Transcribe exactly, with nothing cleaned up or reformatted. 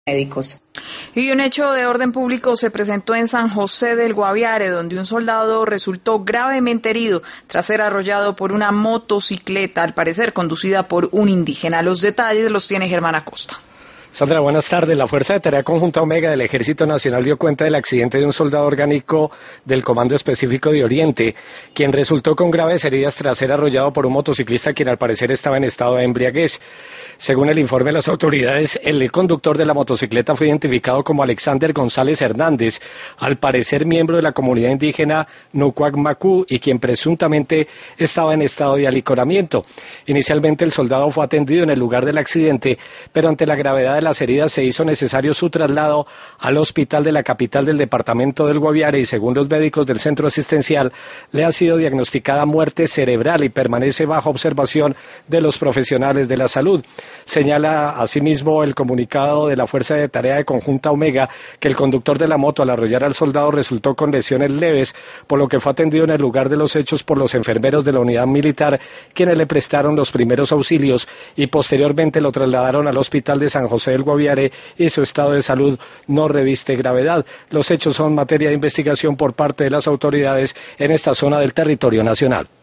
médicos. Y un hecho de orden público se presentó en San José del Guaviare, donde un soldado resultó gravemente herido tras ser arrollado por una motocicleta, al parecer conducida por un indígena. Los detalles los tiene Germán Acosta. Sandra, buenas tardes. La Fuerza de Tarea Conjunta Omega del Ejército Nacional dio cuenta del accidente de un soldado orgánico del Comando Específico de Oriente, quien resultó con graves heridas tras ser arrollado por un motociclista quien al parecer estaba en estado de embriaguez. Según el informe de las autoridades, el conductor de la motocicleta fue identificado como Alexander González Hernández, al parecer miembro de la comunidad indígena Nucuac Macú y quien presuntamente estaba en estado de alicoramiento. Inicialmente el soldado fue atendido en el lugar del accidente, pero ante la gravedad de las heridas se hizo necesario su traslado al hospital de la capital del departamento del Guaviare y según los médicos del centro asistencial le ha sido diagnosticada muerte cerebral y permanece bajo observación de los profesionales de la salud. Señala asimismo el comunicado de la Fuerza de Tarea de Conjunta Omega que el conductor de la moto al arrollar al soldado resultó con lesiones leves, por lo que fue atendido en el lugar de los hechos por los enfermeros de la unidad militar, quienes le prestaron los primeros auxilios y posteriormente lo trasladaron al hospital de San José del Guaviare y su estado de salud no reviste gravedad. Los hechos son materia de investigación por parte de las autoridades en esta zona del territorio nacional.